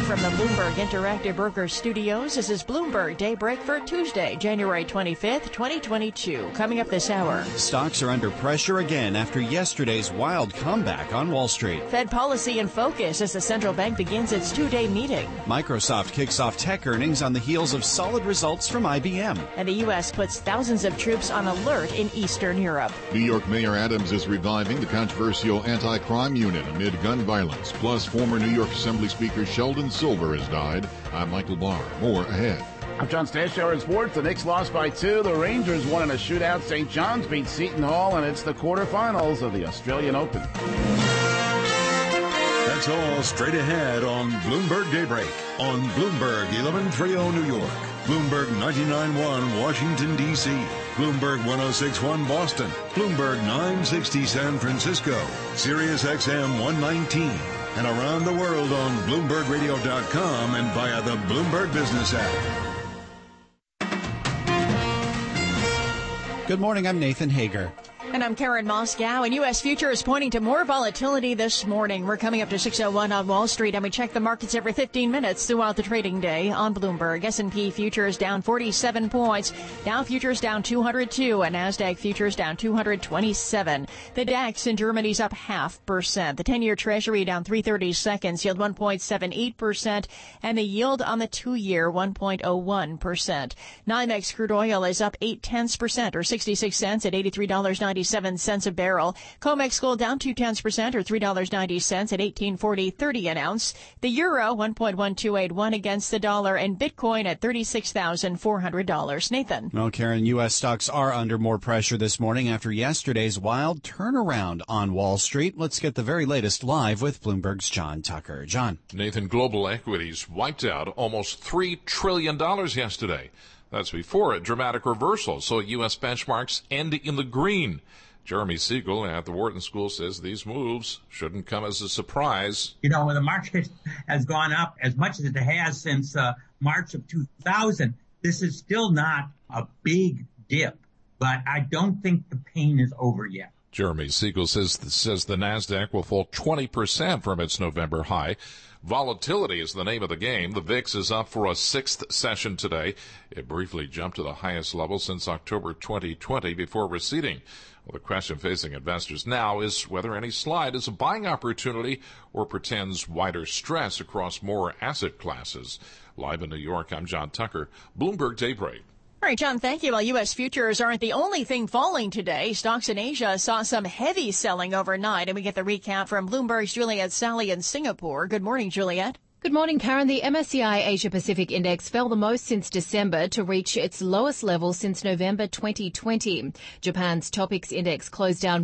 from the Bloomberg Interactive Brokers Studios. This is Bloomberg Daybreak for Tuesday, January 25th, 2022. Coming up this hour. Stocks are under pressure again after yesterday's wild comeback on Wall Street. Fed policy in focus as the central bank begins its two-day meeting. Microsoft kicks off tech earnings on the heels of solid results from IBM. And the U.S. puts thousands of troops on alert in Eastern Europe. New York Mayor Adams is reviving the controversial anti-crime unit amid gun violence. Plus, former New York Assembly Speaker Sheldon Silver has died. I'm Michael Barr. More ahead. I'm John Stashower in sports. The Knicks lost by 2. The Rangers won in a shootout. St. John's beat Seton Hall, and it's the quarterfinals of the Australian Open. That's all straight ahead on Bloomberg Daybreak on Bloomberg 1130 New York, Bloomberg 99.1 Washington, D.C., Bloomberg 106.1 Boston, Bloomberg 960 San Francisco, Sirius XM 119, and around the world on BloombergRadio.com and via the Bloomberg Business app. Good morning, I'm Nathan Hager. And I'm Karen Moscow, and U.S. futures pointing to more volatility this morning. We're coming up to 6:01 on Wall Street, and we check the markets every 15 minutes throughout the trading day on Bloomberg. S&P futures down 47 points, Dow futures down 202, and NASDAQ futures down 227. The DAX in Germany's up 0.5%. The 10-year Treasury down 3/30 seconds, yield 1.78%, and the yield on the 2-year 1.01%. NYMEX crude oil is up 0.8% or 66 cents at $83.97 a barrel. COMEX gold down 0.2% or $3.90 at $18.40.30 an ounce. The euro 1.1281 against the dollar, and Bitcoin at $36,400. Nathan. Well, Karen, U.S. stocks are under more pressure this morning after yesterday's wild turnaround on Wall Street. Let's get the very latest live with Bloomberg's John Tucker. John. Nathan, global equities wiped out almost $3 trillion yesterday. That's before a dramatic reversal, so U.S. benchmarks end in the green. Jeremy Siegel at the Wharton School says these moves shouldn't come as a surprise. You know, when the market has gone up as much as it has since March of 2000, this is still not a big dip, but I don't think the pain is over yet. Jeremy Siegel says the NASDAQ will fall 20% from its November high. Volatility is the name of the game. The VIX is up for a 6th session today. It briefly jumped to the highest level since October 2020 before receding. Well, the question facing investors now is whether any slide is a buying opportunity or portends wider stress across more asset classes. Live in New York, I'm John Tucker, Bloomberg Daybreak. All right, John, thank you. Well, U.S. futures aren't the only thing falling today. Stocks in Asia saw some heavy selling overnight, and we get the recap from Bloomberg's Juliet Sally in Singapore. Good morning, Juliet. Good morning, Karen. The MSCI Asia Pacific Index fell the most since December to reach its lowest level since November 2020. Japan's Topix Index closed down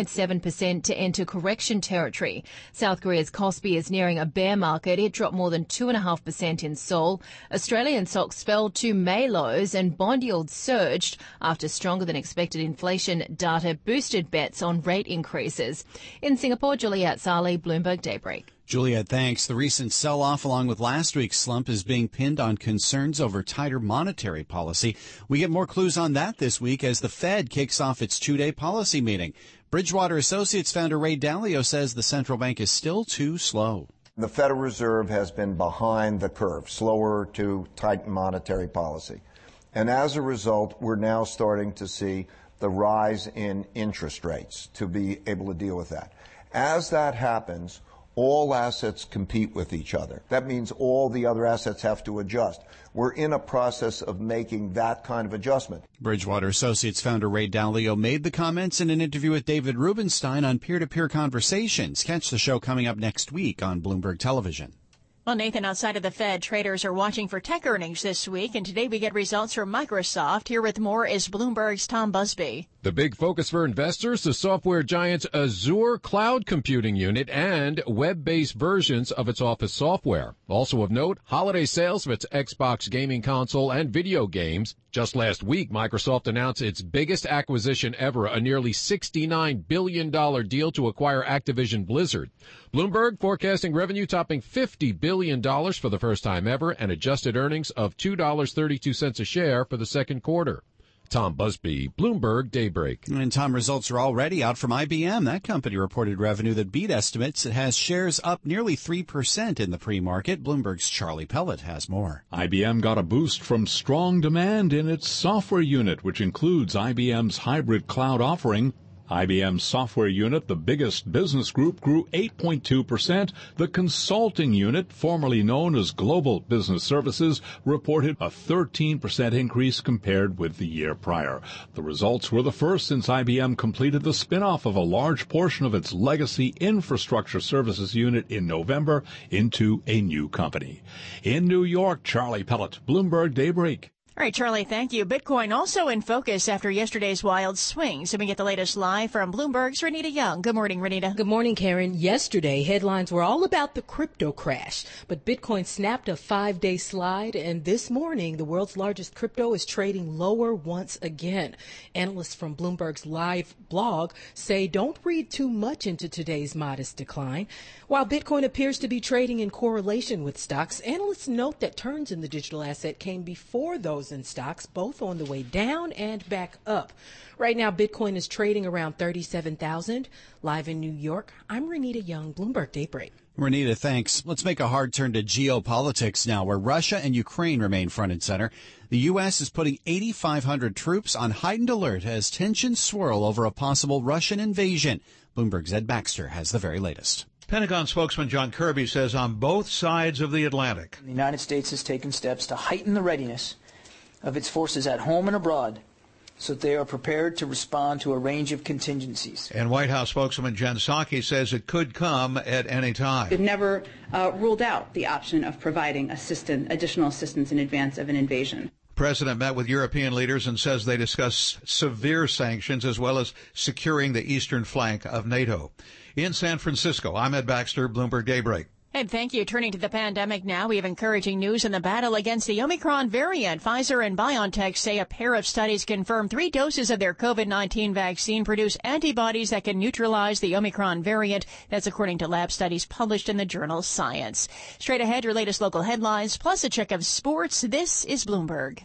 1.7% to enter correction territory. South Korea's Kospi is nearing a bear market. It dropped more than 2.5% in Seoul. Australian stocks fell to May lows, and bond yields surged after stronger than expected inflation data boosted bets on rate increases. In Singapore, Juliet Sali, Bloomberg Daybreak. Juliet, thanks. The recent sell-off, along with last week's slump, is being pinned on concerns over tighter monetary policy. We get more clues on that this week as the Fed kicks off its 2-day policy meeting. Bridgewater Associates founder Ray Dalio says the central bank is still too slow. The Federal Reserve has been behind the curve, slower to tighten monetary policy. And as a result, we're now starting to see the rise in interest rates to be able to deal with that. As that happens, all assets compete with each other. That means all the other assets have to adjust. We're in a process of making that kind of adjustment. Bridgewater Associates founder Ray Dalio made the comments in an interview with David Rubenstein on Peer-to-Peer Conversations. Catch the show coming up next week on Bloomberg Television. Well, Nathan, outside of the Fed, traders are watching for tech earnings this week, and today we get results from Microsoft. Here with more is Bloomberg's Tom Busby. The big focus for investors, the software giant's Azure cloud computing unit and web-based versions of its Office software. Also of note, holiday sales of its Xbox gaming console and video games. Just last week, Microsoft announced its biggest acquisition ever, a nearly $69 billion deal to acquire Activision Blizzard. Bloomberg forecasting revenue topping $50 billion for the first time ever and adjusted earnings of $2.32 a share for the second quarter. Tom Busby, Bloomberg Daybreak. And Tom, results are already out from IBM. That company reported revenue that beat estimates. It has shares up nearly 3% in the pre-market. Bloomberg's Charlie Pellet has more. IBM got a boost from strong demand in its software unit, which includes IBM's hybrid cloud offering. IBM's software unit, the biggest business group, grew 8.2%. The consulting unit, formerly known as Global Business Services, reported a 13% increase compared with the year prior. The results were the first since IBM completed the spin-off of a large portion of its legacy infrastructure services unit in November into a new company. In New York, Charlie Pellet, Bloomberg Daybreak. All right, Charlie, thank you. Bitcoin also in focus after yesterday's wild swings. So we get the latest live from Bloomberg's Renita Young. Good morning, Renita. Good morning, Karen. Yesterday, headlines were all about the crypto crash, but Bitcoin snapped a 5-day slide, and this morning, the world's largest crypto is trading lower once again. Analysts from Bloomberg's live blog say don't read too much into today's modest decline. While Bitcoin appears to be trading in correlation with stocks, analysts note that turns in the digital asset came before those in stocks, both on the way down and back up. Right now, Bitcoin is trading around 37,000. Live in New York, I'm Renita Young, Bloomberg Daybreak. Renita, thanks. Let's make a hard turn to geopolitics now, where Russia and Ukraine remain front and center. The U.S. is putting 8,500 troops on heightened alert as tensions swirl over a possible Russian invasion. Bloomberg's Ed Baxter has the very latest. Pentagon spokesman John Kirby says on both sides of the Atlantic, the United States has taken steps to heighten the readiness of its forces at home and abroad so that they are prepared to respond to a range of contingencies. And White House spokesman Jen Psaki says it could come at any time. We've never ruled out the option of providing additional assistance in advance of an invasion. The president met with European leaders and says they discussed severe sanctions as well as securing the eastern flank of NATO. In San Francisco, I'm Ed Baxter, Bloomberg Daybreak. And thank you. Turning to the pandemic now, we have encouraging news in the battle against the Omicron variant. Pfizer and BioNTech say a pair of studies confirm 3 doses of their COVID-19 vaccine produce antibodies that can neutralize the Omicron variant. That's according to lab studies published in the journal Science. Straight ahead, your latest local headlines, plus a check of sports. This is Bloomberg.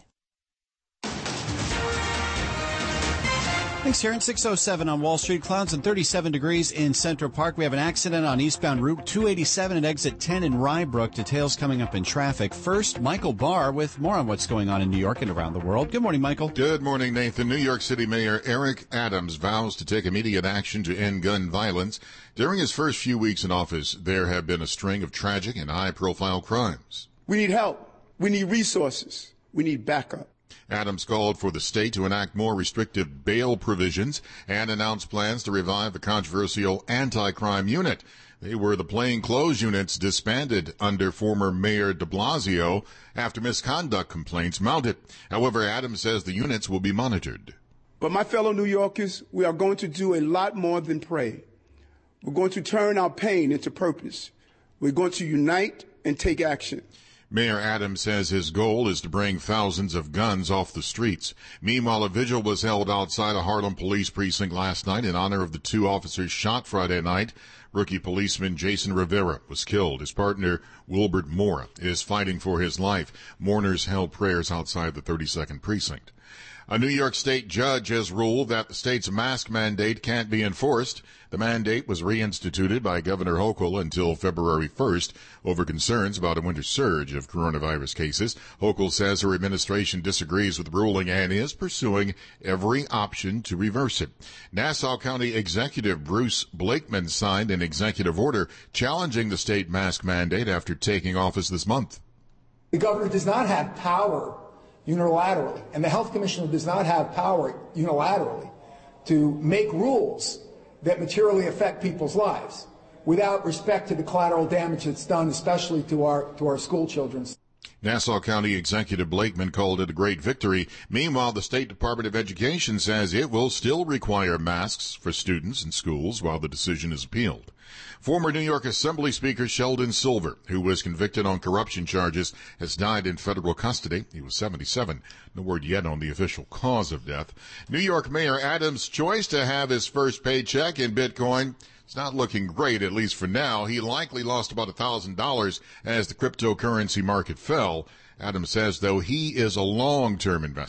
Thanks, Karen. 6:07 on Wall Street. Clouds and 37 degrees in Central Park. We have an accident on eastbound Route 287 at exit 10 in Rybrook. Details coming up in traffic. First, Michael Barr with more on what's going on in New York and around the world. Good morning, Michael. Good morning, Nathan. New York City Mayor Eric Adams vows to take immediate action to end gun violence. During his first few weeks in office, there have been a string of tragic and high-profile crimes. We need help. We need resources. We need backup. Adams called for the state to enact more restrictive bail provisions and announced plans to revive the controversial anti-crime unit. They were the plainclothes units disbanded under former Mayor de Blasio after misconduct complaints mounted. However, Adams says the units will be monitored. But my fellow New Yorkers, we are going to do a lot more than pray. We're going to turn our pain into purpose. We're going to unite and take action. Mayor Adams says his goal is to bring thousands of guns off the streets. Meanwhile, a vigil was held outside a Harlem police precinct last night in honor of the 2 officers shot Friday night. Rookie policeman Jason Rivera was killed. His partner, Wilbert Mora, is fighting for his life. Mourners held prayers outside the 32nd precinct. A New York State judge has ruled that the state's mask mandate can't be enforced. The mandate was reinstituted by Governor Hochul until February 1st over concerns about a winter surge of coronavirus cases. Hochul says her administration disagrees with the ruling and is pursuing every option to reverse it. Nassau County Executive Bruce Blakeman signed an executive order challenging the state mask mandate after taking office this month. The governor does not have power unilaterally, and the health commissioner does not have power unilaterally to make rules that materially affect people's lives without respect to the collateral damage that's done, especially to our school children. Nassau County Executive Blakeman called it a great victory. Meanwhile, the State Department of Education says it will still require masks for students in schools while the decision is appealed. Former New York Assembly Speaker Sheldon Silver, who was convicted on corruption charges, has died in federal custody. He was 77. No word yet on the official cause of death. New York Mayor Adams' choice to have his first paycheck in Bitcoin. It's not looking great, at least for now. He likely lost about $1,000 as the cryptocurrency market fell. Adams says, though, he is a long-term investor.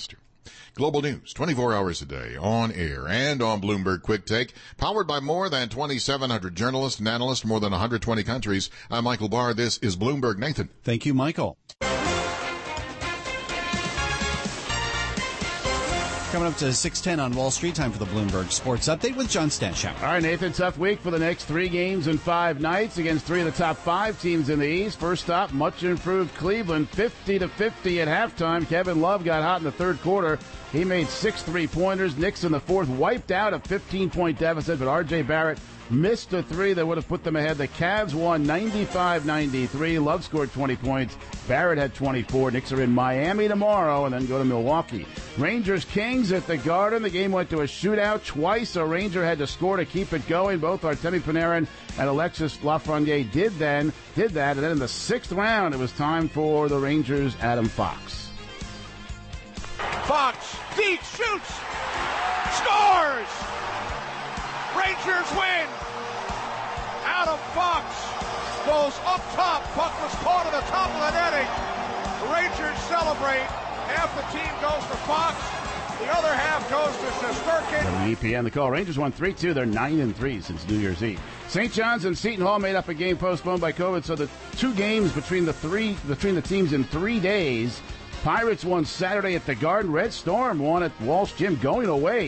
Global news, 24 hours a day, on air and on Bloomberg Quick Take, powered by more than 2,700 journalists and analysts from more than 120 countries. I'm Michael Barr. This is Bloomberg. Nathan. Thank you, Michael. Coming up to 6:10 on Wall Street, time for the Bloomberg Sports Update with John Stashower. All right, Nathan, tough week for the next 3 games and 5 nights against 3 of the top 5 teams in the East. First stop, much improved Cleveland, 50-50 at halftime. Kevin Love got hot in the third quarter. He made 6 3-pointers. Knicks in the fourth wiped out a 15-point deficit, but R.J. Barrett missed a 3 that would have put them ahead. The Cavs won 95-93. Love scored 20 points. Barrett had 24. Knicks are in Miami tomorrow and then go to Milwaukee. Rangers-Kings at the Garden. The game went to a shootout. Twice a Ranger had to score to keep it going. Both Artemi Panarin and Alexis Lafreniere did that. And then in the 6th round, it was time for the Rangers' Adam Fox. Fox, deep, shoots, scores! Rangers win! Adam Fox goes up top. Puck was caught at the top of the netting. The Rangers celebrate. Half the team goes to Fox. The other half goes to Shesterkin. The EPN, the call. Rangers won 3-2. They're 9-3 since New Year's Eve. St. John's and Seton Hall made up a game postponed by COVID, so the 2 games between the teams in 3 days. Pirates won Saturday at the Garden. Red Storm won at Walsh Gym going away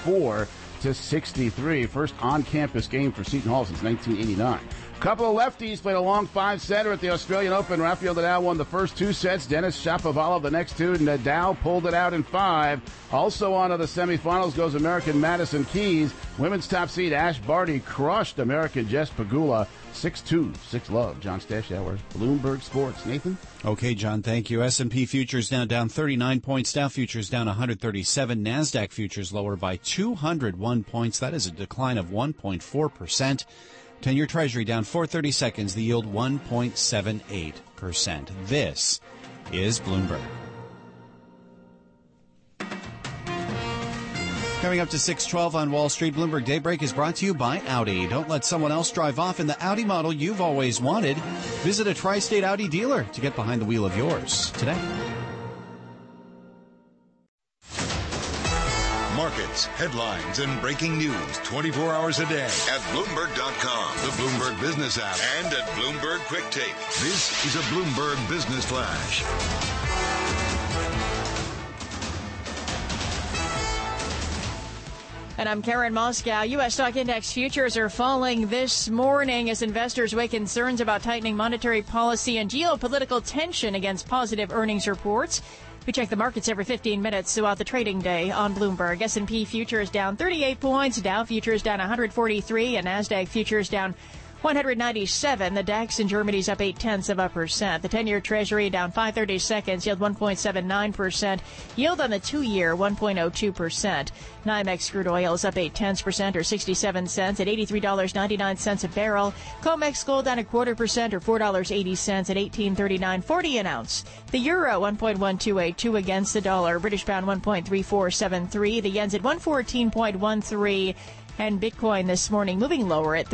84-63. First on-campus game for Seton Hall since 1989. A couple of lefties played a long 5-setter at the Australian Open. Rafael Nadal won the first 2 sets. Denis Shapovalov the next 2. Nadal pulled it out in 5. Also on to the semifinals goes American Madison Keys. Women's top seed Ash Barty crushed American Jess Pegula 6-2, 6-love. John Stashower, Bloomberg Sports. Nathan? Okay, John, thank you. S&P futures now down 39 points. Dow futures down 137. NASDAQ futures lower by 201 points. That is a decline of 1.4%. 10-year Treasury down 4/30 seconds. The yield 1.78%. This is Bloomberg. Coming up to 6:12 on Wall Street, Bloomberg Daybreak is brought to you by Audi. Don't let someone else drive off in the Audi model you've always wanted. Visit a Tri-State Audi dealer to get behind the wheel of yours today. Markets, headlines, and breaking news 24 hours a day at Bloomberg.com, the Bloomberg Business app, and at Bloomberg Quick Take. This is a Bloomberg Business Flash. And I'm Karen Moscow. U.S. stock index futures are falling this morning as investors weigh concerns about tightening monetary policy and geopolitical tension against positive earnings reports. We check the markets every 15 minutes throughout the trading day on Bloomberg. S&P futures down 38 points, Dow futures down 143, and NASDAQ futures down 197. The DAX in Germany's up 0.8%. The 10-year Treasury down 5/30 seconds, yield 1.79%. Yield on the 2-year 1.02%. NYMEX crude oil is up 0.8% or 67 cents at $83.99 a barrel. COMEX gold down 0.25% or $4.80 at $18.39.40 an ounce. The euro 1.1282 against the dollar. British pound 1.3473. The yen's at 114.13. And Bitcoin this morning moving lower at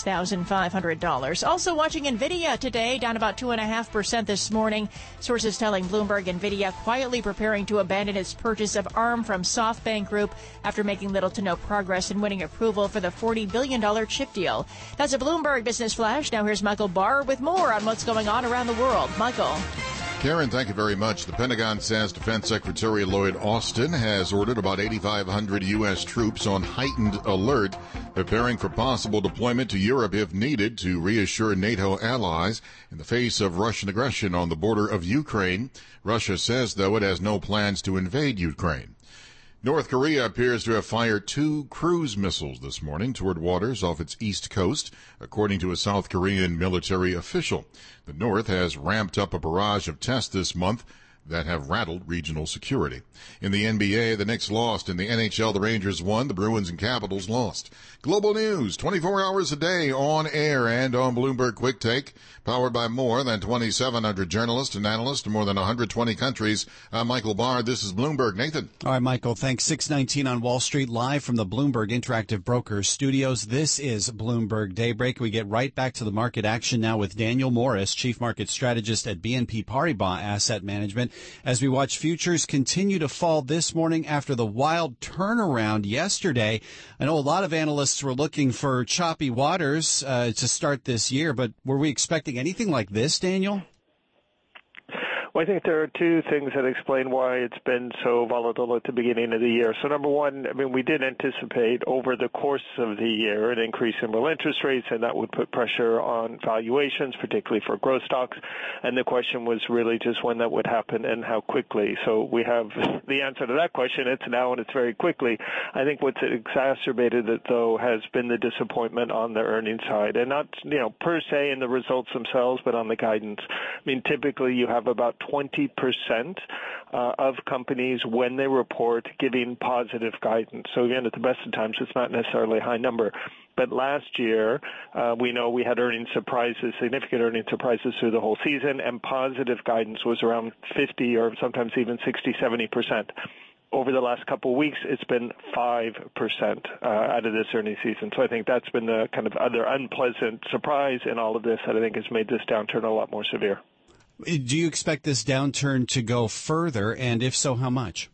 $36,500. Also watching NVIDIA today, down about 2.5% this morning. Sources telling Bloomberg NVIDIA quietly preparing to abandon its purchase of ARM from SoftBank Group after making little to no progress in winning approval for the $40 billion chip deal. That's a Bloomberg Business Flash. Now here's Michael Barr with more on what's going on around the world. Michael. Karen, thank you very much. The Pentagon says Defense Secretary Lloyd Austin has ordered about 8,500 U.S. troops on heightened alert, preparing for possible deployment to Europe if needed to reassure NATO allies in the face of Russian aggression on the border of Ukraine. Russia says, though, it has no plans to invade Ukraine. North Korea appears to have fired 2 cruise missiles this morning toward waters off its east coast, according to a South Korean military official. The North has ramped up a barrage of tests this month that have rattled regional security. In the NBA, the Knicks lost. In the NHL, the Rangers won. The Bruins and Capitals lost. Global news, 24 hours a day on air and on Bloomberg Quick Take, powered by more than 2,700 journalists and analysts in more than 120 countries. I'm Michael Barr. This is Bloomberg. Nathan. All right, Michael, thanks. 6:19 on Wall Street, live from the Bloomberg Interactive Brokers studios. This is Bloomberg Daybreak. We get right back to the market action now with Daniel Morris, Chief Market Strategist at BNP Paribas Asset Management. as we watch futures continue to fall this morning after the wild turnaround yesterday. I know a lot of analysts were looking for choppy waters to start this year, but were we expecting anything like this, Daniel? Well, I think there are two things that explain why it's been so volatile at the beginning of the year. So number one, I mean, we did anticipate over the course of the year an increase in real interest rates, and that would put pressure on valuations, particularly for growth stocks. And the question was really just when that would happen and how quickly. So we have the answer to that question. It's now and it's very quickly. I think what's exacerbated it, though, has been the disappointment on the earnings side, and not, per se in the results themselves, but on the guidance. I mean, typically you have about 20% of companies when they report giving positive guidance. So again, at the best of times, it's not necessarily a high number. But last year, we know we had earnings surprises, significant earnings surprises through the whole season, and positive guidance was around 50 or sometimes even 60, 70%. Over the last couple of weeks, it's been 5% out of this earnings season. So I think that's been the kind of other unpleasant surprise in all of this that I think has made this downturn a lot more severe. Do you expect this downturn to go further, and if so, how much?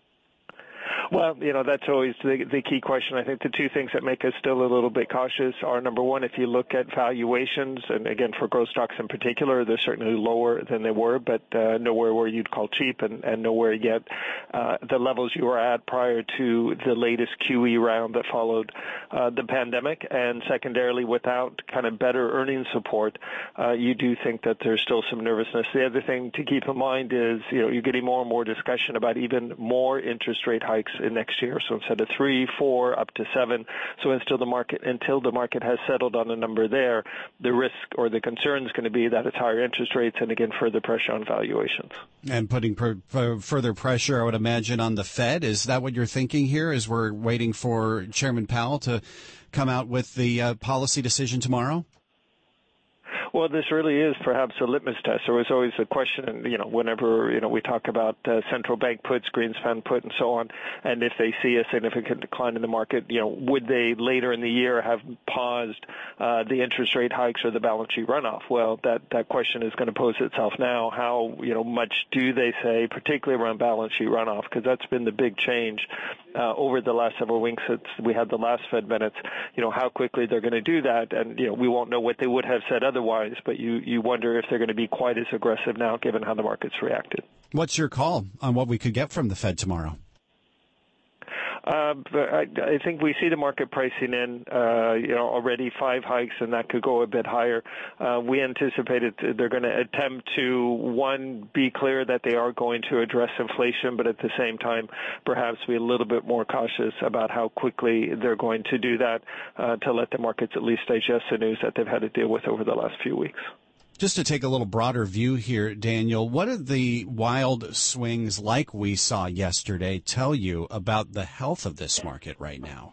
Well, that's always the key question. I think the two things that make us still a little bit cautious are, number one, if you look at valuations, and again, for growth stocks in particular, they're certainly lower than they were, but nowhere where you'd call cheap and nowhere yet the levels you were at prior to the latest QE round that followed the pandemic. And secondarily, without kind of better earnings support, you do think that there's still some nervousness. The other thing to keep in mind is, you're getting more and more discussion about even more interest rate hikes in next year. So instead of 3, 4, up to 7. So until the market has settled on a number there, the risk or the concern is going to be that it's higher interest rates and again further pressure on valuations. And putting further pressure, I would imagine, on the Fed. Is that what you're thinking here as we're waiting for Chairman Powell to come out with the policy decision tomorrow? Well, this really is perhaps a litmus test. There was always a question, whenever, we talk about central bank puts, Greenspan put, and so on, and if they see a significant decline in the market, would they later in the year have paused the interest rate hikes or the balance sheet runoff? Well, that question is going to pose itself now. How, much do they say, particularly around balance sheet runoff? Because that's been the big change over the last several weeks since we had the last Fed minutes. How quickly they're going to do that, and, we won't know what they would have said otherwise. But you wonder if they're going to be quite as aggressive now, given how the market's reacted. What's your call on what we could get from the Fed tomorrow? I think we see the market pricing in, already 5 hikes, and that could go a bit higher. We anticipated they're going to attempt to, one, be clear that they are going to address inflation, but at the same time, perhaps be a little bit more cautious about how quickly they're going to do that to let the markets at least digest the news that they've had to deal with over the last few weeks. Just to take a little broader view here, Daniel, what did the wild swings like we saw yesterday tell you about the health of this market right now?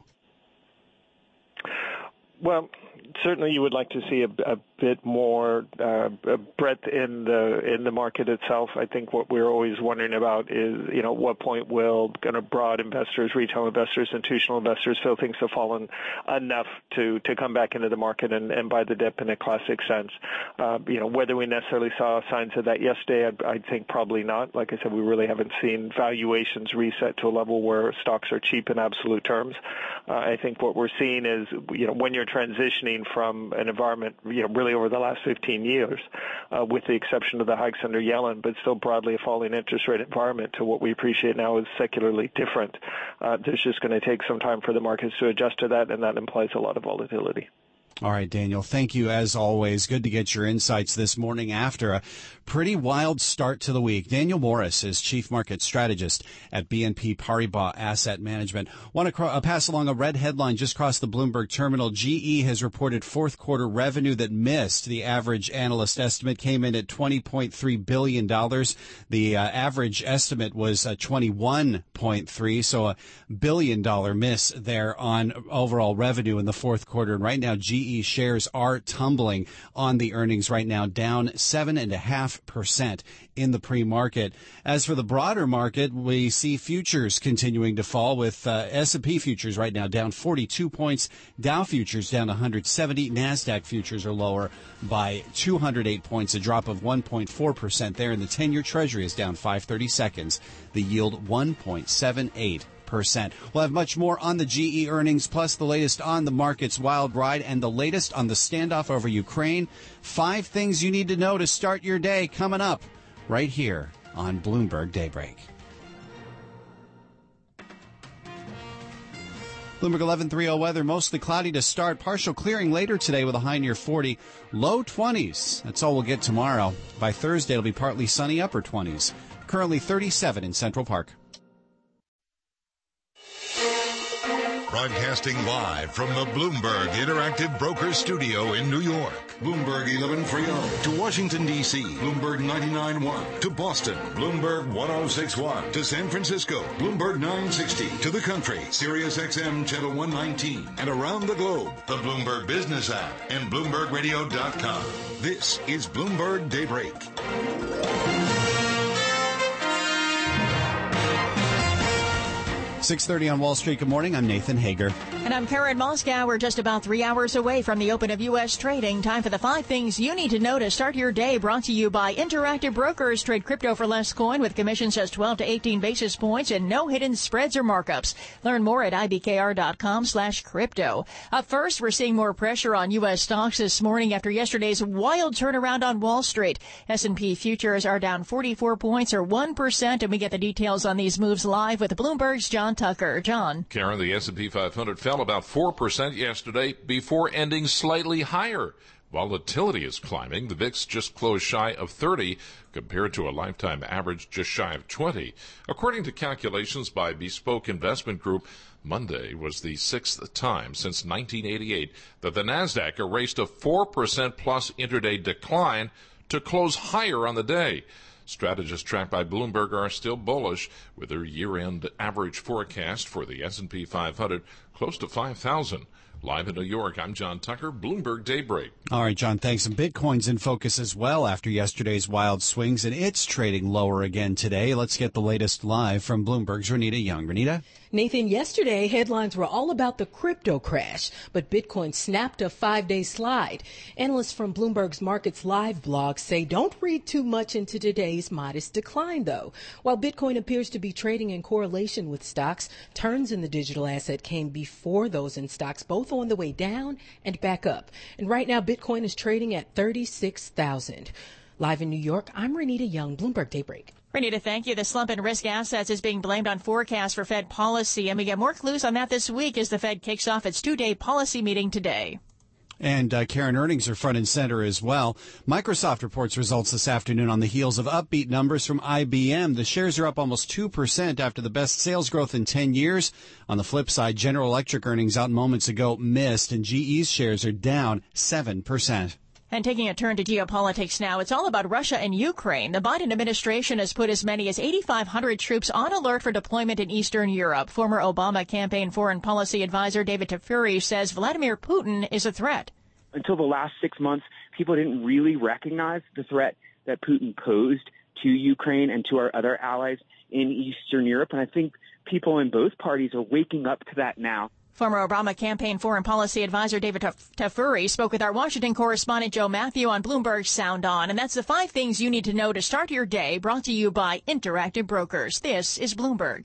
Well, certainly you would like to see a bit more breadth in the market itself. I think what we're always wondering about is, at what point will kind of broad investors, retail investors, institutional investors feel things have fallen enough to come back into the market and buy the dip in a classic sense. Whether we necessarily saw signs of that yesterday, I think probably not. Like I said, we really haven't seen valuations reset to a level where stocks are cheap in absolute terms. I think what we're seeing is, when you're transitioning from an environment, really over the last 15 years, with the exception of the hikes under Yellen, but still broadly a falling interest rate environment, to what we appreciate now is secularly different. There's just going to take some time for the markets to adjust to that, and that implies a lot of volatility. All right, Daniel, thank you as always. Good to get your insights this morning after a pretty wild start to the week. Daniel Morris is Chief Market Strategist at BNP Paribas Asset Management. Want to pass along a red headline just across the Bloomberg terminal. GE has reported fourth quarter revenue that missed. The average analyst estimate came in at $20.3 billion. The average estimate was $21.3, so $1 billion miss there on overall revenue in the fourth quarter. And right now, GE GE shares are tumbling on the earnings right now, down 7.5% in the pre-market. As for the broader market, we see futures continuing to fall, with S&P futures right now down 42 points, Dow futures down 170, NASDAQ futures are lower by 208 points, a drop of 1.4% there, and the 10-year Treasury is down 5/32, the yield 1.78%. We'll have much more on the GE earnings, plus the latest on the market's wild ride and the latest on the standoff over Ukraine. 5 things you need to know to start your day coming up right here on Bloomberg Daybreak. Bloomberg 11:30 weather, mostly cloudy to start. Partial clearing later today with a high near 40. Low 20s. That's all we'll get tomorrow. By Thursday, it'll be partly sunny, upper 20s. Currently 37 in Central Park. Broadcasting live from the Bloomberg Interactive Brokers Studio in New York. Bloomberg 1130 to Washington, D.C. Bloomberg 99.1 to Boston. Bloomberg 106.1 to San Francisco. Bloomberg 960 to the country. Sirius XM Channel 119. And around the globe, the Bloomberg Business app and BloombergRadio.com. This is Bloomberg Daybreak. 6:30 on Wall Street. Good morning. I'm Nathan Hager. And I'm Karen Moscow. We're just about 3 hours away from the open of U.S. trading. Time for the 5 things you need to know to start your day, brought to you by Interactive Brokers. Trade crypto for less coin with commissions just 12 to 18 basis points and no hidden spreads or markups. Learn more at ibkr.com/crypto. Up first, we're seeing more pressure on U.S. stocks this morning after yesterday's wild turnaround on Wall Street. S&P futures are down 44 points or 1%, and we get the details on these moves live with Bloomberg's John Tucker. John. Karen, the S&P 500 fell about 4% yesterday before ending slightly higher. Volatility is climbing. The VIX just closed shy of 30 compared to a lifetime average just shy of 20. According to calculations by Bespoke Investment Group, Monday was the 6th time since 1988 that the NASDAQ erased a 4% plus intraday decline to close higher on the day. Strategists tracked by Bloomberg are still bullish, with their year-end average forecast for the S&P 500 close to 5,000. Live in New York, I'm John Tucker, Bloomberg Daybreak. All right, John, thanks. And Bitcoin's in focus as well after yesterday's wild swings, and it's trading lower again today. Let's get the latest live from Bloomberg's Renita Young. Renita? Nathan, yesterday headlines were all about the crypto crash, but Bitcoin snapped a 5-day slide. Analysts from Bloomberg's Markets Live blog say don't read too much into today's modest decline, though. While Bitcoin appears to be trading in correlation with stocks, turns in the digital asset came before those in stocks, both on the way down and back up. And right now, Bitcoin is trading at 36,000. Live in New York, I'm Renita Young, Bloomberg Daybreak. Renita, thank you. The slump in risk assets is being blamed on forecasts for Fed policy, and we get more clues on that this week as the Fed kicks off its 2-day policy meeting today. And Karen, earnings are front and center as well. Microsoft reports results this afternoon on the heels of upbeat numbers from IBM. The shares are up almost 2% after the best sales growth in 10 years. On the flip side, General Electric earnings out moments ago missed, and GE's shares are down 7%. And taking a turn to geopolitics now, it's all about Russia and Ukraine. The Biden administration has put as many as 8,500 troops on alert for deployment in Eastern Europe. Former Obama campaign foreign policy advisor David Tafuri says Vladimir Putin is a threat. Until the last 6 months, people didn't really recognize the threat that Putin posed to Ukraine and to our other allies in Eastern Europe. And I think people in both parties are waking up to that now. Former Obama campaign foreign policy advisor David Tafuri spoke with our Washington correspondent Joe Matthew on Bloomberg's Sound On. And that's the 5 things you need to know to start your day, brought to you by Interactive Brokers. This is Bloomberg.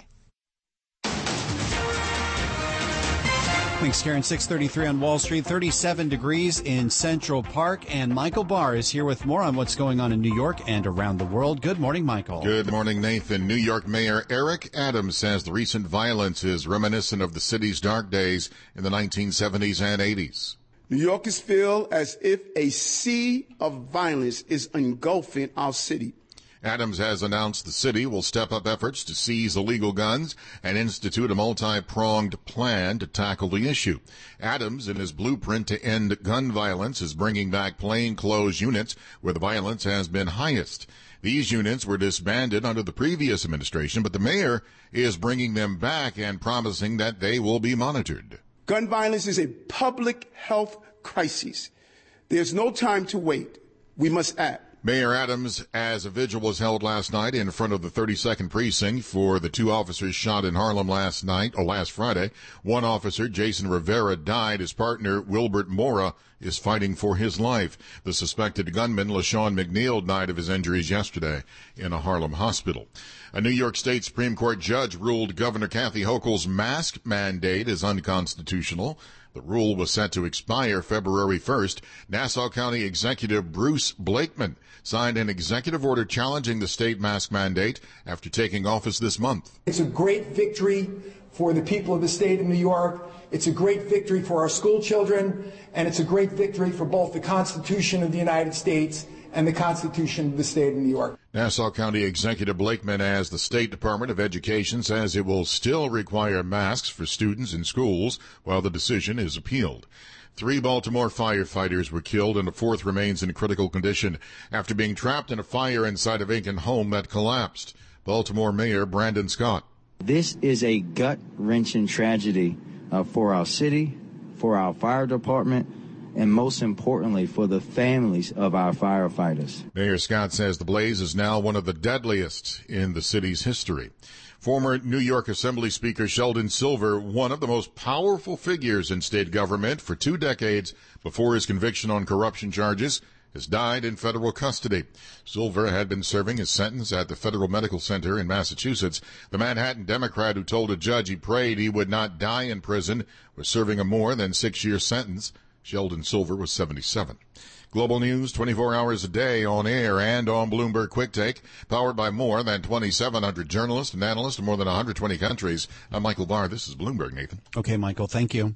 Thanks, Karen. 6:33 on Wall Street, 37 degrees in Central Park. And Michael Barr is here with more on what's going on in New York and around the world. Good morning, Michael. Good morning, Nathan. New York Mayor Eric Adams says the recent violence is reminiscent of the city's dark days in the 1970s and 80s. New Yorkers feel as if a sea of violence is engulfing our city. Adams has announced the city will step up efforts to seize illegal guns and institute a multi-pronged plan to tackle the issue. Adams, in his blueprint to end gun violence, is bringing back plainclothes units where the violence has been highest. These units were disbanded under the previous administration, but the mayor is bringing them back and promising that they will be monitored. Gun violence is a public health crises. There's no time to wait. We must act. Mayor Adams, as a vigil was held last night in front of the 32nd precinct for the 2 officers shot in Harlem last Friday. One officer, Jason Rivera, died. His partner, Wilbert Mora, is fighting for his life. The suspected gunman, LaShawn McNeil, died of his injuries yesterday in a Harlem hospital. A New York State Supreme Court judge ruled Governor Kathy Hochul's mask mandate is unconstitutional. The rule was set to expire February 1st. Nassau County Executive Bruce Blakeman signed an executive order challenging the state mask mandate after taking office this month. It's a great victory for the people of the state of New York. It's a great victory for our school children, and it's a great victory for both the Constitution of the United States and the Constitution of the state of New York. Nassau County Executive Blakeman, as the State Department of Education says it will still require masks for students in schools while the decision is appealed. 3 Baltimore firefighters were killed and a 4th remains in critical condition after being trapped in a fire inside a vacant home that collapsed. Baltimore Mayor Brandon Scott. This is a gut-wrenching tragedy for our city, for our fire department, and most importantly, for the families of our firefighters. Mayor Scott says the blaze is now one of the deadliest in the city's history. Former New York Assembly Speaker Sheldon Silver, one of the most powerful figures in state government for 2 decades before his conviction on corruption charges, has died in federal custody. Silver had been serving his sentence at the Federal Medical Center in Massachusetts. The Manhattan Democrat who told a judge he prayed he would not die in prison was serving a more than 6-year sentence. Sheldon Silver was 77. Global news 24 hours a day on air and on Bloomberg Quick Take, powered by more than 2,700 journalists and analysts in more than 120 countries. I'm Michael Barr. This is Bloomberg, Nathan. Okay, Michael, thank you.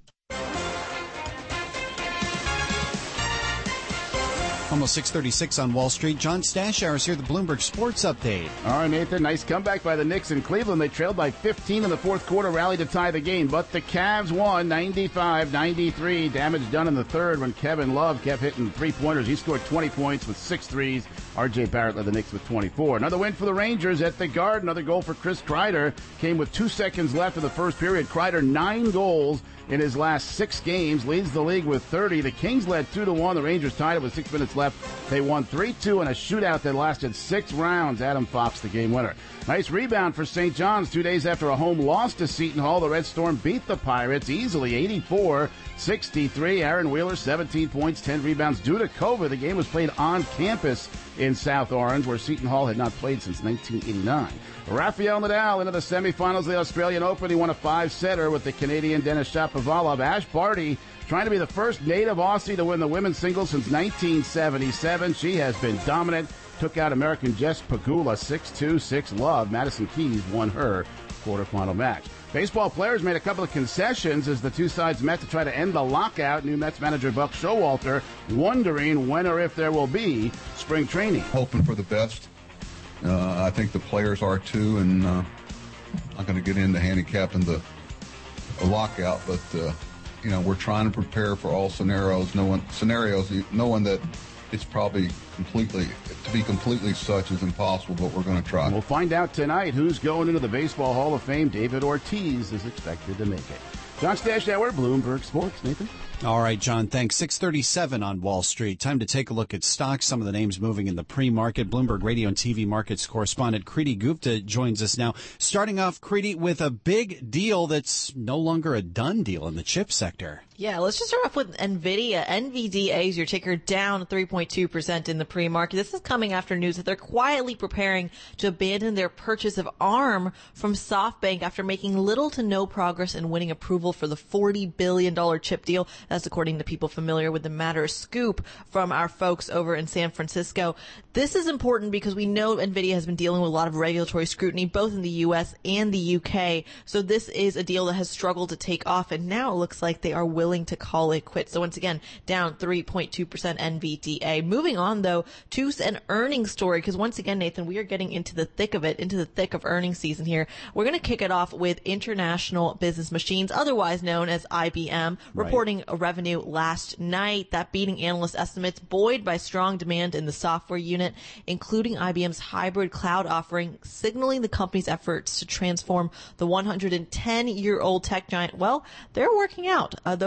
Almost 6:36 on Wall Street. John Stashower is here, the Bloomberg Sports Update. All right, Nathan, nice comeback by the Knicks in Cleveland. They trailed by 15 in the fourth quarter, rallied to tie the game, but the Cavs won 95-93. Damage done in the third when Kevin Love kept hitting three-pointers. He scored 20 points with 6 threes. R.J. Barrett led the Knicks with 24. Another win for the Rangers at the Garden. Another goal for Chris Kreider. Came with 2 seconds left in the first period. Kreider, 9 goals in his last 6 games, leads the league with 30. The Kings led 2-1. The Rangers tied it with 6 minutes left. They won 3-2 in a shootout that lasted 6 rounds. Adam Fox, the game winner. Nice rebound for St. John's. 2 days after a home loss to Seton Hall, the Red Storm beat the Pirates easily, 84-63. Aaron Wheeler, 17 points, 10 rebounds. Due to COVID, the game was played on campus in South Orange, where Seton Hall had not played since 1989. Rafael Nadal into the semifinals of the Australian Open. He won a 5-setter with the Canadian Denis Shapovalov. Ash Barty trying to be the first native Aussie to win the women's singles since 1977. She has been dominant. Took out American Jess Pegula 6-2, 6-love. Madison Keys won her quarterfinal match. Baseball players made a couple of concessions as the two sides met to try to end the lockout. New Mets manager Buck Showalter wondering when or if there will be spring training. Hoping for the best. I think the players are too, and I'm not going to get into handicapping the lockout, but we're trying to prepare for all scenarios, knowing that it's probably completely such is impossible, but we're going to try. We'll find out tonight who's going into the Baseball Hall of Fame. David Ortiz is expected to make it. John Stashower, Bloomberg Sports. Nathan? All right, John, thanks. 6:37 on Wall Street. Time to take a look at stocks, some of the names moving in the pre-market. Bloomberg Radio and TV markets correspondent Kriti Gupta joins us now. Starting off, Kriti, with a big deal that's no longer a done deal in the chip sector. Yeah, let's just start off with NVIDIA. NVDA is your ticker, down 3.2% in the pre-market. This is coming after news that they're quietly preparing to abandon their purchase of ARM from SoftBank after making little to no progress in winning approval for the $40 billion chip deal. That's according to people familiar with the matter. Scoop from our folks over in San Francisco. This is important because we know NVIDIA has been dealing with a lot of regulatory scrutiny, both in the U.S. and the UK. So this is a deal that has struggled to take off, and now it looks like they are willing to call it quits. So once again, down 3.2% NVDA. Moving on, though, to an earnings story, because once again, Nathan, we are getting into the thick of it, into the thick of earnings season here. We're going to kick it off with International Business Machines, otherwise known as IBM, reporting a revenue last night, that beating analyst estimates, buoyed by strong demand in the software unit, including IBM's hybrid cloud offering, signaling the company's efforts to transform the 110-year-old tech giant. Well, they're working out. Those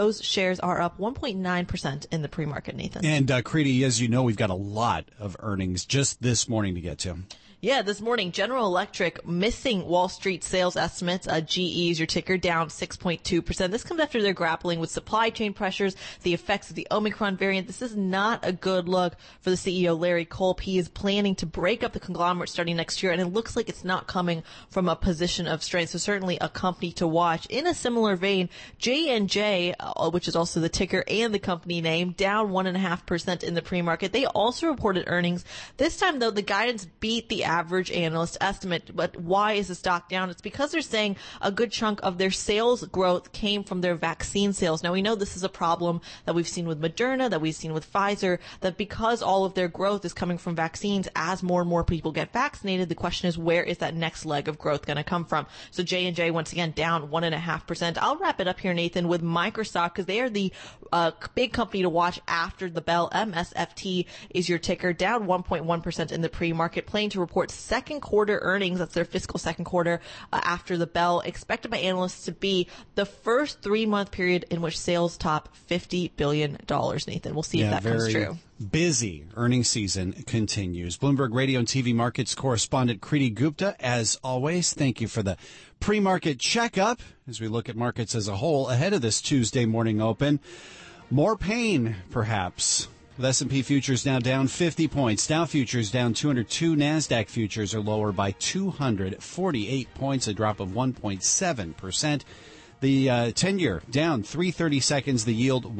Those shares are up 1.9% in the pre-market, Nathan. And Creedy, as you know, we've got a lot of earnings just this morning to get to. Yeah, this morning, General Electric missing Wall Street sales estimates. GE is your ticker, down 6.2%. This comes after they're grappling with supply chain pressures, the effects of the Omicron variant. This is not a good look for the CEO, Larry Culp. He is planning to break up the conglomerate starting next year, and it looks like it's not coming from a position of strength. So certainly a company to watch. In a similar vein, J&J, which is also the ticker and the company name, down 1.5% in the pre-market. They also reported earnings. This time, though, the guidance beat the average analyst estimate. But why is the stock down? It's because they're saying a good chunk of their sales growth came from their vaccine sales. Now, we know this is a problem that we've seen with Moderna, that we've seen with Pfizer, that because all of their growth is coming from vaccines, as more and more people get vaccinated, the question is, where is that next leg of growth going to come from? So J&J, once again, down 1.5%. I'll wrap it up here, Nathan, with Microsoft, because they are the big company to watch after the bell. MSFT is your ticker, down 1.1% in the pre-market, planning to report second quarter earnings. That's their fiscal second quarter after the bell, expected by analysts to be the first 3-month period in which sales top $50 billion, Nathan. We'll see if that comes true. Busy earnings season continues. Bloomberg Radio and TV Markets correspondent Kriti Gupta, as always, thank you for the pre-market checkup as we look at markets as a whole ahead of this Tuesday morning open. More pain, perhaps, with S&P futures now down 50 points. Dow futures down 202. NASDAQ futures are lower by 248 points, a drop of 1.7%. The 10-year down 3/30 seconds. The yield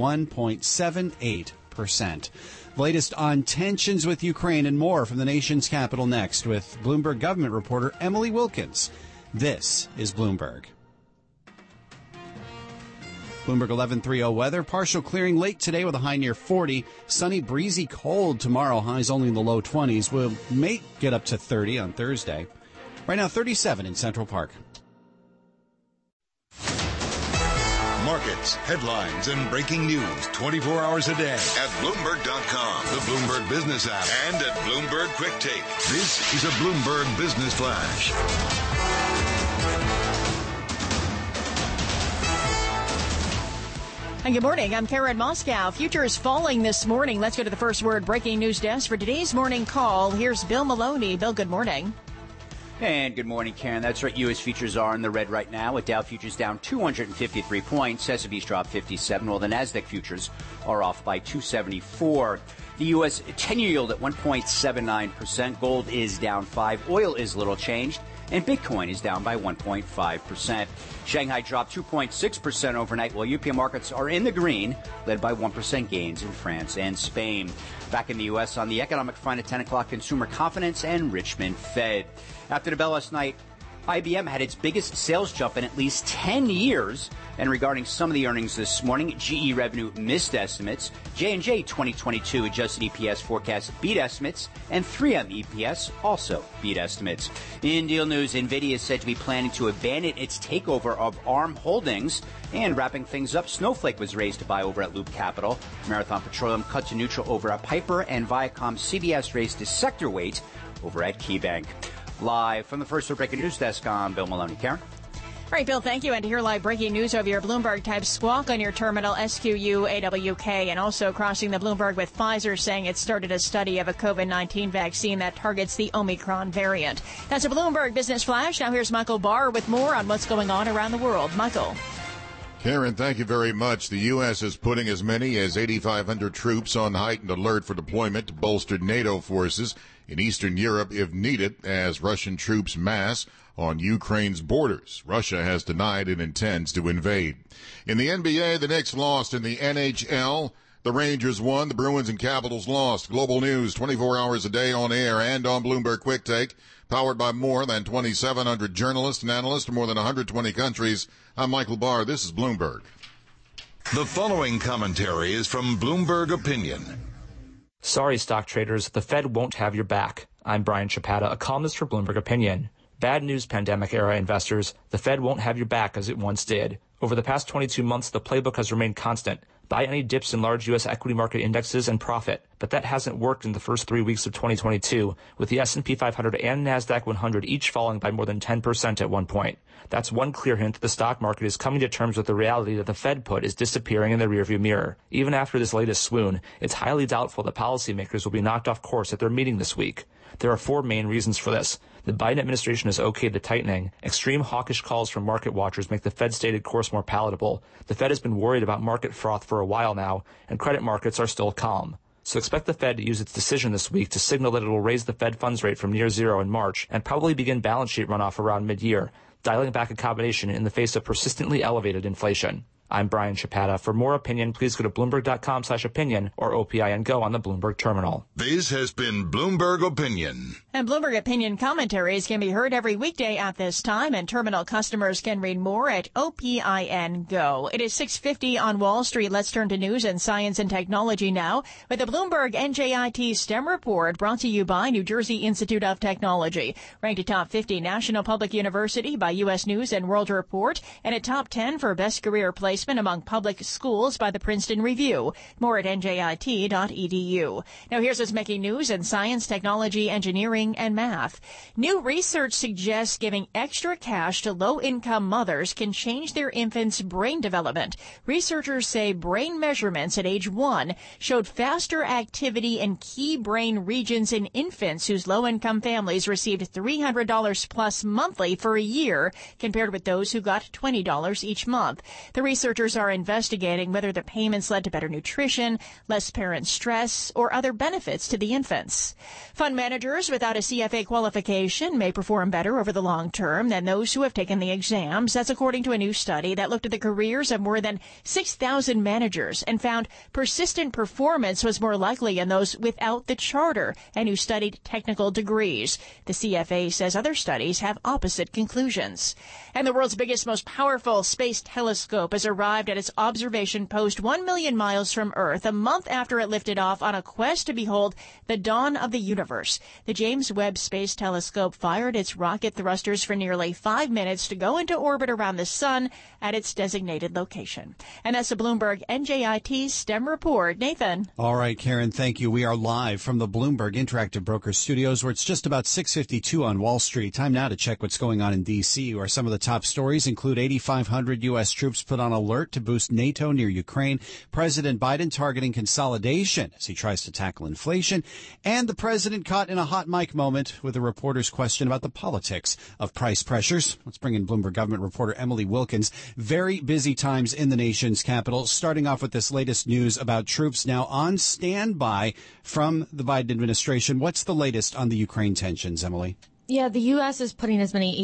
1.78%. Latest on tensions with Ukraine and more from the nation's capital next with Bloomberg government reporter Emily Wilkins. This is Bloomberg. Bloomberg 11:30 weather. Partial clearing late today with a high near 40. Sunny, breezy, cold tomorrow. Highs only in the low 20s. We'll may get up to 30 on Thursday. Right now, 37 in Central Park. Markets, headlines, and breaking news 24 hours a day at Bloomberg.com, the Bloomberg Business app, and at Bloomberg Quick Take. This is a Bloomberg Business Flash. And good morning. I'm Karen Moscow. Futures falling this morning. Let's go to the first word breaking news desk for today's morning call. Here's Bill Maloney. Bill, good morning. And good morning, Karen. That's right. U.S. futures are in the red right now, with Dow futures down 253 points. S&P's dropped 57, while the NASDAQ futures are off by 274. The U.S. 10-year yield at 1.79%. Gold is down 5. Oil is little changed. And Bitcoin is down by 1.5%. Shanghai dropped 2.6% overnight, while European markets are in the green, led by 1% gains in France and Spain. Back in the U.S. on the economic front at 10 o'clock, consumer confidence and Richmond Fed. After the bell last night, IBM had its biggest sales jump in at least 10 years. And regarding some of the earnings this morning, GE revenue missed estimates. J&J 2022 adjusted EPS forecast beat estimates. And 3M EPS also beat estimates. In deal news, NVIDIA is said to be planning to abandon its takeover of ARM Holdings. And wrapping things up, Snowflake was raised to buy over at Loop Capital. Marathon Petroleum cut to neutral over at Piper. And Viacom CBS raised to sector weight over at KeyBank. Live from the first word breaking news desk, I'm Bill Maloney. Karen? All right, Bill, thank you. And to hear live breaking news over your Bloomberg-type squawk on your terminal, SQUAWK, and also crossing the Bloomberg with Pfizer saying it started a study of a COVID-19 vaccine that targets the Omicron variant. That's a Bloomberg Business Flash. Now here's Michael Barr with more on what's going on around the world. Michael. Karen, thank you very much. The U.S. is putting as many as 8,500 troops on heightened alert for deployment to bolster NATO forces in Eastern Europe if needed as Russian troops mass on Ukraine's borders. Russia has denied it intends to invade. In the NBA, the Knicks lost. In the NHL, the Rangers won. The Bruins and Capitals lost. Global news 24 hours a day on air and on Bloomberg Quick Take. Powered by more than 2,700 journalists and analysts from more than 120 countries. I'm Michael Barr. This is Bloomberg. The following commentary is from Bloomberg Opinion. Sorry, stock traders, the Fed won't have your back. I'm Brian Chapata, a columnist for Bloomberg Opinion. Bad news, pandemic-era investors. The Fed won't have your back as it once did. Over the past 22 months, the playbook has remained constant. buy any dips in large U.S. equity market indexes and profit. But that hasn't worked in the first 3 weeks of 2022, with the S&P 500 and NASDAQ 100 each falling by more than 10% at one point. That's one clear hint that the stock market is coming to terms with the reality that the Fed put is disappearing in the rearview mirror. Even after this latest swoon, it's highly doubtful that policymakers will be knocked off course at their meeting this week. There are four main reasons for this. The Biden administration has okayed the tightening. Extreme hawkish calls from market watchers make the Fed's stated course more palatable. The Fed has been worried about market froth for a while now, and credit markets are still calm. So expect the Fed to use its decision this week to signal that it will raise the Fed funds rate from near zero in March and probably begin balance sheet runoff around mid-year, dialing back accommodation in the face of persistently elevated inflation. I'm Brian Chapata. For more opinion, please go to Bloomberg.com/opinion or OPIN Go on the Bloomberg terminal. This has been Bloomberg Opinion. And Bloomberg Opinion commentaries can be heard every weekday at this time, and terminal customers can read more at OPIN Go. It is 6:50 on Wall Street. Let's turn to news and science and technology now with the Bloomberg NJIT STEM report brought to you by New Jersey Institute of Technology. Ranked a top 50 National Public University by U.S. News and World Report, and a top 10 for best career placement among public schools by the Princeton Review. More at njit.edu. Now here's what's making news in science, technology, engineering, and math. New research suggests giving extra cash to low-income mothers can change their infants' brain development. Researchers say brain measurements at age 1 showed faster activity in key brain regions in infants whose low-income families received $300 plus monthly for a year, compared with those who got $20 each month. The researchers are investigating whether the payments led to better nutrition, less parent stress, or other benefits to the infants. Fund managers without a CFA qualification may perform better over the long term than those who have taken the exams. That's according to a new study that looked at the careers of more than 6,000 managers and found persistent performance was more likely in those without the charter and who studied technical degrees. The CFA says other studies have opposite conclusions. And the world's biggest, most powerful space telescope has arrived at its observation post 1 million miles from Earth a month after it lifted off on a quest to behold the dawn of the universe. The James Webb Space Telescope fired its rocket thrusters for nearly 5 minutes to go into orbit around the sun at its designated location. And that's a Bloomberg NJIT STEM report. Nathan. All right, Karen, thank you. We are live from the Bloomberg Interactive Brokers studios, where it's just about 6:52 on Wall Street. Time now to check what's going on in D.C., where some of the top stories include 8,500 U.S. troops put on alert to boost NATO near Ukraine, President Biden targeting consolidation as he tries to tackle inflation, and the president caught in a hot mic moment with a reporter's question about the politics of price pressures. Let's bring in Bloomberg government reporter Emily Wilkins. Very busy times in the nation's capital, starting off with this latest news about troops now on standby from the Biden administration. What's the latest on the Ukraine tensions, Emily? Yeah, the U.S. is putting as many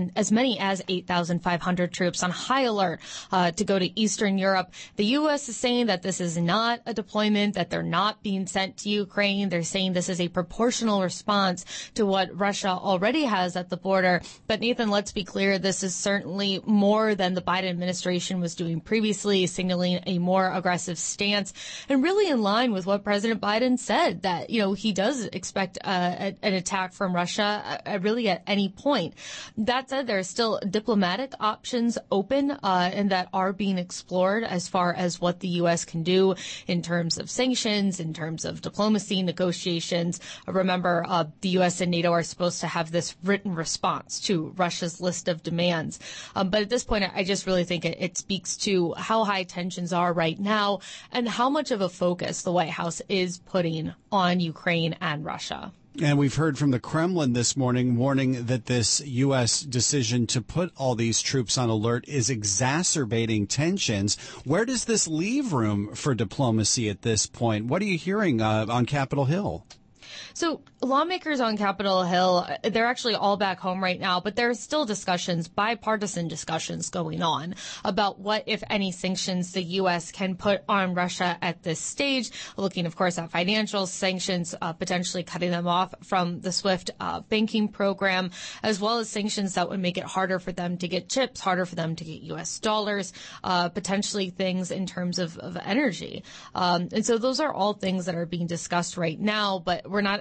as 8,500 troops on high alert to go to Eastern Europe. The U.S. is saying that this is not a deployment, that they're not being sent to Ukraine. They're saying this is a proportional response to what Russia already has at the border. But Nathan, let's be clear, this is certainly more than the Biden administration was doing previously, signaling a more aggressive stance and really in line with what President Biden said, that, you know, he does expect an attack from Russia really at any point. That said, there are still diplomatic options open and that are being explored as far as what the U.S. can do in terms of sanctions, in terms of diplomacy, negotiations. Remember, the U.S. and NATO are supposed to have this written response to Russia's list of demands. But at this point, I just really think it speaks to how high tensions are right now and how much of a focus the White House is putting on Ukraine and Russia. And we've heard from the Kremlin this morning warning that this U.S. decision to put all these troops on alert is exacerbating tensions. Where does this leave room for diplomacy at this point? What are you hearing on Capitol Hill? So lawmakers on Capitol Hill, they're actually all back home right now, but there are still discussions, bipartisan discussions going on about what, if any, sanctions the U.S. can put on Russia at this stage, looking, of course, at financial sanctions, potentially cutting them off from the SWIFT banking program, as well as sanctions that would make it harder for them to get chips, harder for them to get U.S. dollars, potentially things in terms of energy. And so those are all things that are being discussed right now, but we're not expecting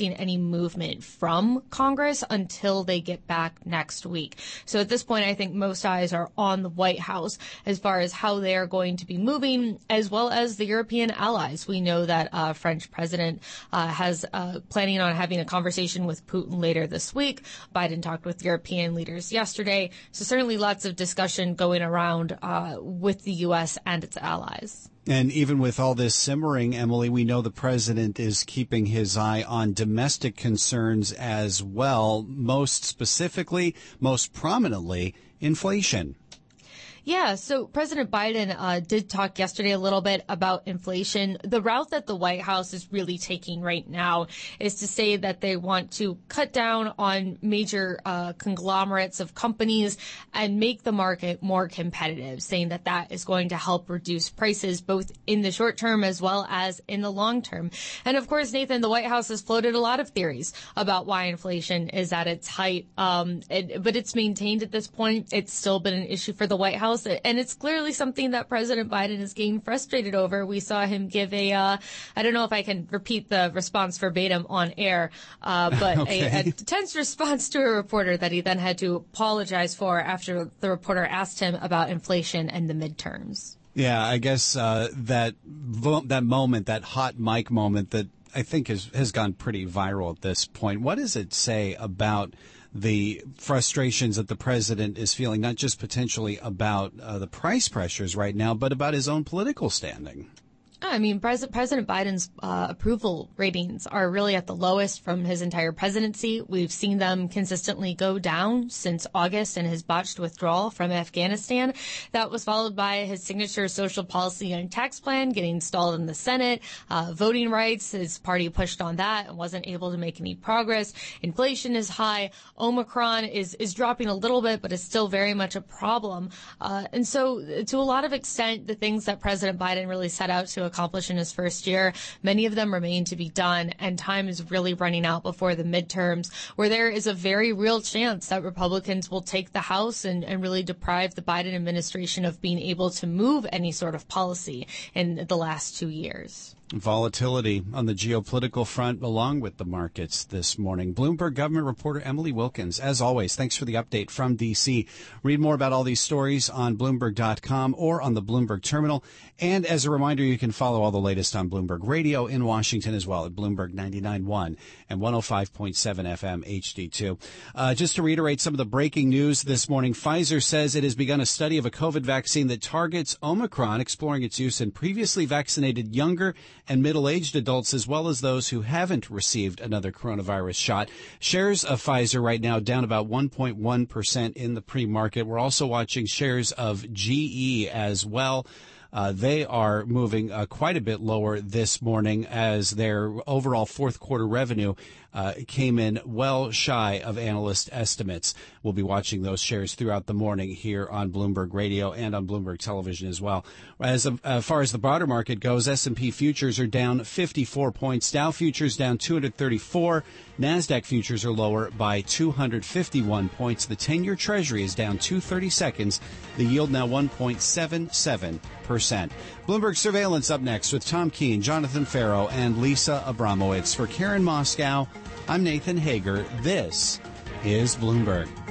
expecting any movement from Congress until they get back next week. So at this point, I think most eyes are on the White House as far as how they are going to be moving, as well as the European allies. We know that French president has planning on having a conversation with Putin later this week. Biden talked with European leaders yesterday. So certainly lots of discussion going around with the U.S. and its allies. And even with all this simmering, Emily, we know the president is keeping his eye on domestic concerns as well, most specifically, most prominently, inflation. Yeah, so President Biden did talk yesterday a little bit about inflation. The route that the White House is really taking right now is to say that they want to cut down on major conglomerates of companies and make the market more competitive, saying that that is going to help reduce prices both in the short term as well as in the long term. And of course, Nathan, the White House has floated a lot of theories about why inflation is at its height, but it's maintained at this point. It's still been an issue for the White House. And it's clearly something that President Biden is getting frustrated over. We saw him give I don't know if I can repeat the response verbatim on air, but okay. a tense response to a reporter that he then had to apologize for after the reporter asked him about inflation and the midterms. Yeah, I guess that moment, that hot mic moment that I think has gone pretty viral at this point. What does it say about the frustrations that the president is feeling, not just potentially about the price pressures right now, but about his own political standing? I mean, President Biden's approval ratings are really at the lowest from his entire presidency. We've seen them consistently go down since August and his botched withdrawal from Afghanistan. That was followed by his signature social policy and tax plan getting stalled in the Senate. Voting rights, his party pushed on that and wasn't able to make any progress. Inflation is high. Omicron is dropping a little bit, but is still very much a problem. And so to a lot of extent, the things that President Biden really set out to accomplish in his first year, many of them remain to be done, and time is really running out before the midterms, where there is a very real chance that Republicans will take the House and really deprive the Biden administration of being able to move any sort of policy in the last 2 years. Volatility on the geopolitical front along with the markets this morning. Bloomberg government reporter Emily Wilkins, as always, thanks for the update from D.C. Read more about all these stories on Bloomberg.com or on the Bloomberg terminal. And as a reminder, you can follow all the latest on Bloomberg Radio in Washington as well at Bloomberg 99.1 and 105.7 FM HD2. Just to reiterate some of the breaking news this morning, Pfizer says it has begun a study of a COVID vaccine that targets Omicron, exploring its use in previously vaccinated younger and middle-aged adults, as well as those who haven't received another coronavirus shot. Shares of Pfizer right now down about 1.1% in the pre-market. We're also watching shares of GE as well. They are moving quite a bit lower this morning as their overall fourth quarter revenue came in well shy of analyst estimates. We'll be watching those shares throughout the morning here on Bloomberg Radio and on Bloomberg Television as well. As far as the broader market goes, S&P futures are down 54 points. Dow futures down 234. NASDAQ futures are lower by 251 points. The 10-year Treasury is down 2/30 seconds. The yield now 1.77%. Bloomberg Surveillance up next with Tom Keene, Jonathan Farrow, and Lisa Abramowitz. For Karen Moscow, I'm Nathan Hager. This is Bloomberg.